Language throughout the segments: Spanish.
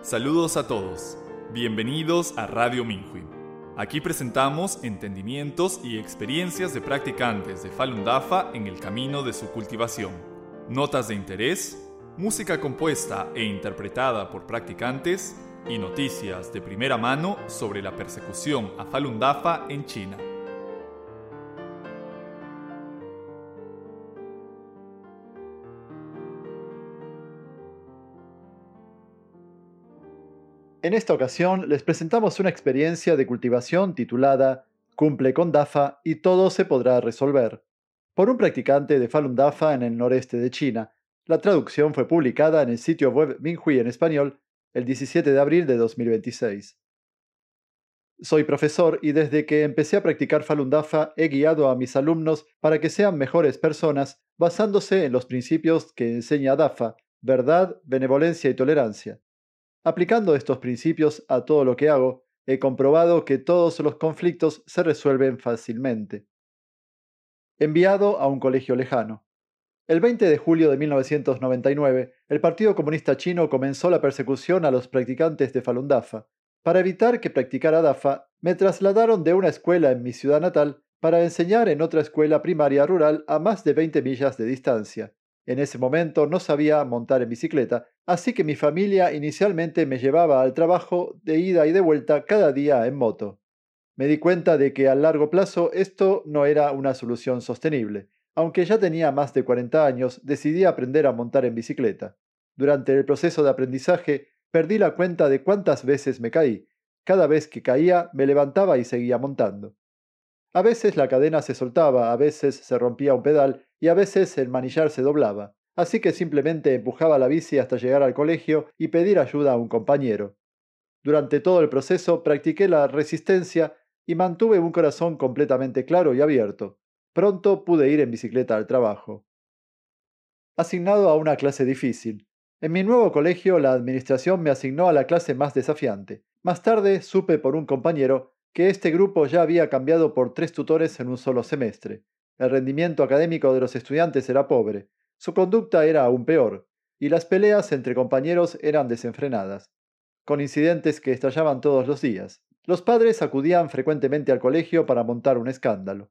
Saludos a todos. Bienvenidos a Radio Minhui. Aquí presentamos entendimientos y experiencias de practicantes de Falun Dafa en el camino de su cultivación. Notas de interés, música compuesta e interpretada por practicantes y noticias de primera mano sobre la persecución a Falun Dafa en China. En esta ocasión les presentamos una experiencia de cultivación titulada Cumple con Dafa y todo se podrá resolver, por un practicante de Falun Dafa en el noreste de China. La traducción fue publicada en el sitio web Minhui en español el 17 de abril de 2026. Soy profesor y desde que empecé a practicar Falun Dafa he guiado a mis alumnos para que sean mejores personas basándose en los principios que enseña Dafa: verdad, benevolencia y tolerancia. Aplicando estos principios a todo lo que hago, he comprobado que todos los conflictos se resuelven fácilmente. Enviado a un colegio lejano. El 20 de julio de 1999, el Partido Comunista Chino comenzó la persecución a los practicantes de Falun Dafa. Para evitar que practicara Dafa, me trasladaron de una escuela en mi ciudad natal para enseñar en otra escuela primaria rural a más de 20 millas de distancia. En ese momento no sabía montar en bicicleta, así que mi familia inicialmente me llevaba al trabajo de ida y de vuelta cada día en moto. Me di cuenta de que a largo plazo esto no era una solución sostenible. Aunque ya tenía más de 40 años, decidí aprender a montar en bicicleta. Durante el proceso de aprendizaje, perdí la cuenta de cuántas veces me caí. Cada vez que caía, me levantaba y seguía montando. A veces la cadena se soltaba, a veces se rompía un pedal y a veces el manillar se doblaba. Así que simplemente empujaba la bici hasta llegar al colegio y pedir ayuda a un compañero. Durante todo el proceso practiqué la resistencia y mantuve un corazón completamente claro y abierto. Pronto pude ir en bicicleta al trabajo. Asignado a una clase difícil. En mi nuevo colegio, la administración me asignó a la clase más desafiante. Más tarde supe por un compañero que este grupo ya había cambiado por 3 tutores en un solo semestre. El rendimiento académico de los estudiantes era pobre, su conducta era aún peor, y las peleas entre compañeros eran desenfrenadas, con incidentes que estallaban todos los días. Los padres acudían frecuentemente al colegio para montar un escándalo.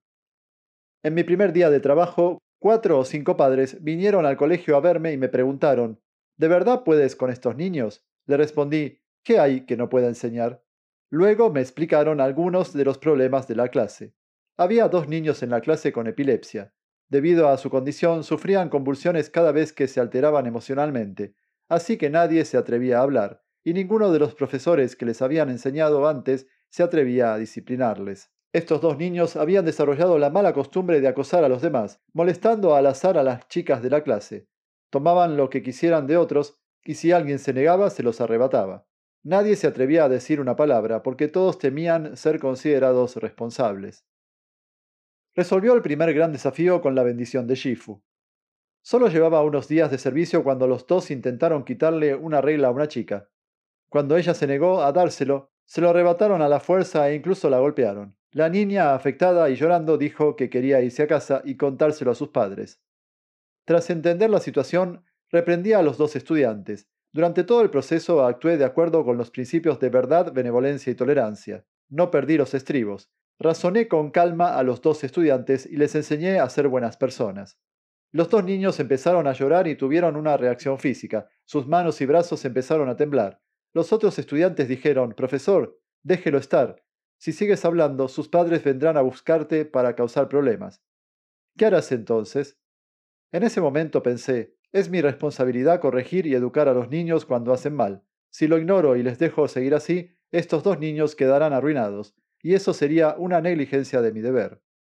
En mi primer día de trabajo, 4 o 5 padres vinieron al colegio a verme y me preguntaron: ¿de verdad puedes con estos niños? Le respondí: ¿qué hay que no pueda enseñar? Luego me explicaron algunos de los problemas de la clase. Había 2 niños en la clase con epilepsia. Debido a su condición, sufrían convulsiones cada vez que se alteraban emocionalmente, así que nadie se atrevía a hablar, y ninguno de los profesores que les habían enseñado antes se atrevía a disciplinarles. Estos 2 niños habían desarrollado la mala costumbre de acosar a los demás, molestando al azar a las chicas de la clase. Tomaban lo que quisieran de otros, y si alguien se negaba, se los arrebataba. Nadie se atrevía a decir una palabra, porque todos temían ser considerados responsables. Resolvió el primer gran desafío con la bendición de Shifu. Solo llevaba unos días de servicio cuando los 2 intentaron quitarle una regla a una chica. Cuando ella se negó a dárselo, se lo arrebataron a la fuerza e incluso la golpearon. La niña, afectada y llorando, dijo que quería irse a casa y contárselo a sus padres. Tras entender la situación, reprendí a los 2 estudiantes. Durante todo el proceso actué de acuerdo con los principios de verdad, benevolencia y tolerancia. No perdí los estribos. Razoné con calma a los 2 estudiantes y les enseñé a ser buenas personas. Los 2 niños empezaron a llorar y tuvieron una reacción física. Sus manos y brazos empezaron a temblar. Los otros estudiantes dijeron: «Profesor, déjelo estar. Si sigues hablando, sus padres vendrán a buscarte para causar problemas». «¿Qué harás entonces?». En ese momento pensé: es mi responsabilidad corregir y educar a los niños cuando hacen mal. Si lo ignoro y les dejo seguir así, estos 2 niños quedarán arruinados, y eso sería una negligencia de mi deber.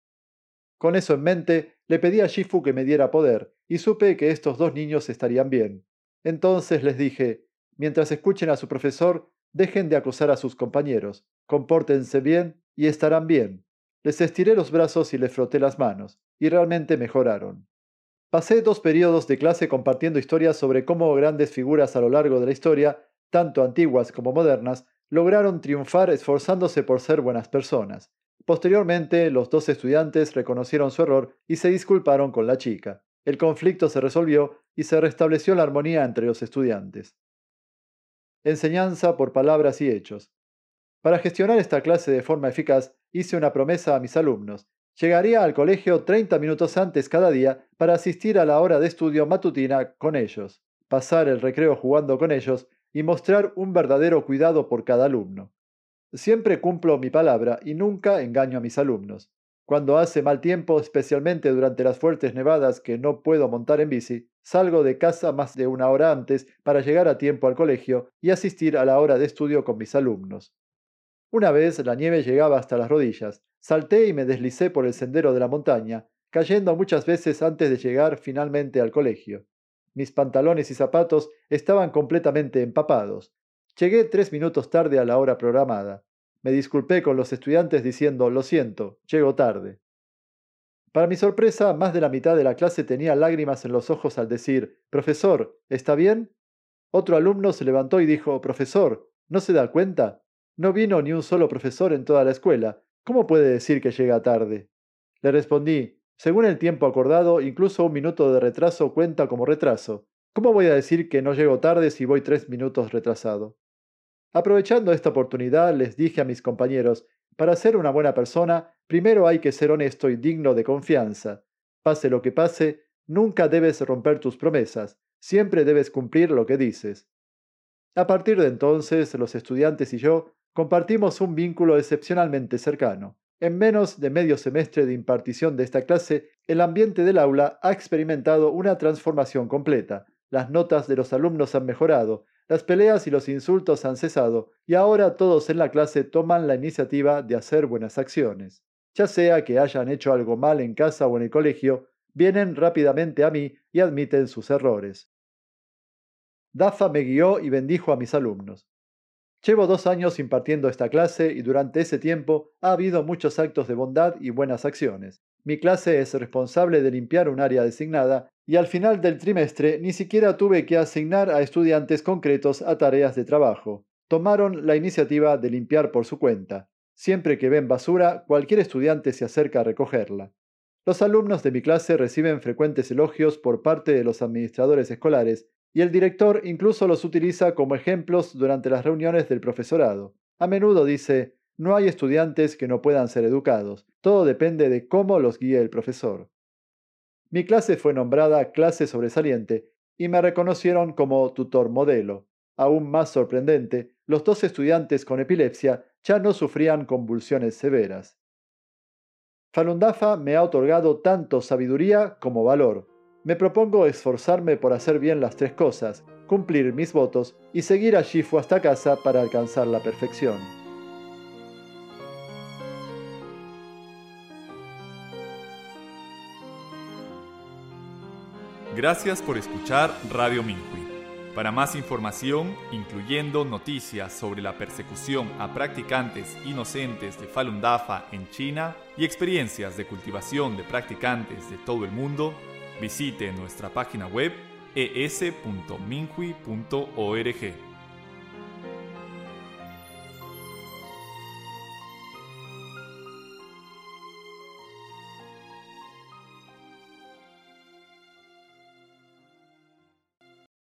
Con eso en mente, le pedí a Shifu que me diera poder, y supe que estos 2 niños estarían bien. Entonces les dije: mientras escuchen a su profesor, dejen de acosar a sus compañeros, compórtense bien y estarán bien. Les estiré los brazos y les froté las manos, y realmente mejoraron. Pasé 2 periodos de clase compartiendo historias sobre cómo grandes figuras a lo largo de la historia, tanto antiguas como modernas, lograron triunfar esforzándose por ser buenas personas. Posteriormente, los 2 estudiantes reconocieron su error y se disculparon con la chica. El conflicto se resolvió y se restableció la armonía entre los estudiantes. enseñanza por palabras y hechos. Para gestionar esta clase de forma eficaz, hice una promesa a mis alumnos. Llegaría al colegio 30 minutos antes cada día para asistir a la hora de estudio matutina con ellos, pasar el recreo jugando con ellos y mostrar un verdadero cuidado por cada alumno. Siempre cumplo mi palabra y nunca engaño a mis alumnos. Cuando hace mal tiempo, especialmente durante las fuertes nevadas que no puedo montar en bici, salgo de casa más de una hora antes para llegar a tiempo al colegio y asistir a la hora de estudio con mis alumnos. Una vez la nieve llegaba hasta las rodillas, salté y me deslicé por el sendero de la montaña, cayendo muchas veces antes de llegar finalmente al colegio. Mis pantalones y zapatos estaban completamente empapados. Llegué 3 minutos tarde a la hora programada. Me disculpé con los estudiantes diciendo, lo siento, llego tarde. Para mi sorpresa, más de la mitad de la clase tenía lágrimas en los ojos al decir, profesor, ¿está bien? Otro alumno se levantó y dijo, profesor, ¿no se da cuenta? No vino ni un solo profesor en toda la escuela. ¿Cómo puede decir que llega tarde? Le respondí, según el tiempo acordado, incluso 1 minuto de retraso cuenta como retraso. ¿Cómo voy a decir que no llego tarde si voy 3 minutos retrasado? Aprovechando esta oportunidad, les dije a mis compañeros, para ser una buena persona, primero hay que ser honesto y digno de confianza. Pase lo que pase, nunca debes romper tus promesas, siempre debes cumplir lo que dices. A partir de entonces, los estudiantes y yo compartimos un vínculo excepcionalmente cercano. En menos de medio semestre de impartición de esta clase, el ambiente del aula ha experimentado una transformación completa. Las notas de los alumnos han mejorado, las peleas y los insultos han cesado, y ahora todos en la clase toman la iniciativa de hacer buenas acciones. Ya sea que hayan hecho algo mal en casa o en el colegio, vienen rápidamente a mí y admiten sus errores. Dafa me guió y bendijo a mis alumnos. Llevo 2 años impartiendo esta clase y durante ese tiempo ha habido muchos actos de bondad y buenas acciones. Mi clase es responsable de limpiar un área designada y al final del trimestre ni siquiera tuve que asignar a estudiantes concretos a tareas de trabajo. Tomaron la iniciativa de limpiar por su cuenta. Siempre que ven basura, cualquier estudiante se acerca a recogerla. Los alumnos de mi clase reciben frecuentes elogios por parte de los administradores escolares y el director incluso los utiliza como ejemplos durante las reuniones del profesorado. A menudo dice, no hay estudiantes que no puedan ser educados, todo depende de cómo los guíe el profesor. Mi clase fue nombrada clase sobresaliente y me reconocieron como tutor modelo. Aún más sorprendente, los 2 estudiantes con epilepsia ya no sufrían convulsiones severas. Falun Dafa me ha otorgado tanto sabiduría como valor. Me propongo esforzarme por hacer bien las 3 cosas, cumplir mis votos y seguir a Shifu hasta casa para alcanzar la perfección. Gracias por escuchar Radio Minhui. Para más información, incluyendo noticias sobre la persecución a practicantes inocentes de Falun Dafa en China y experiencias de cultivación de practicantes de todo el mundo, visite nuestra página web es.minhui.org.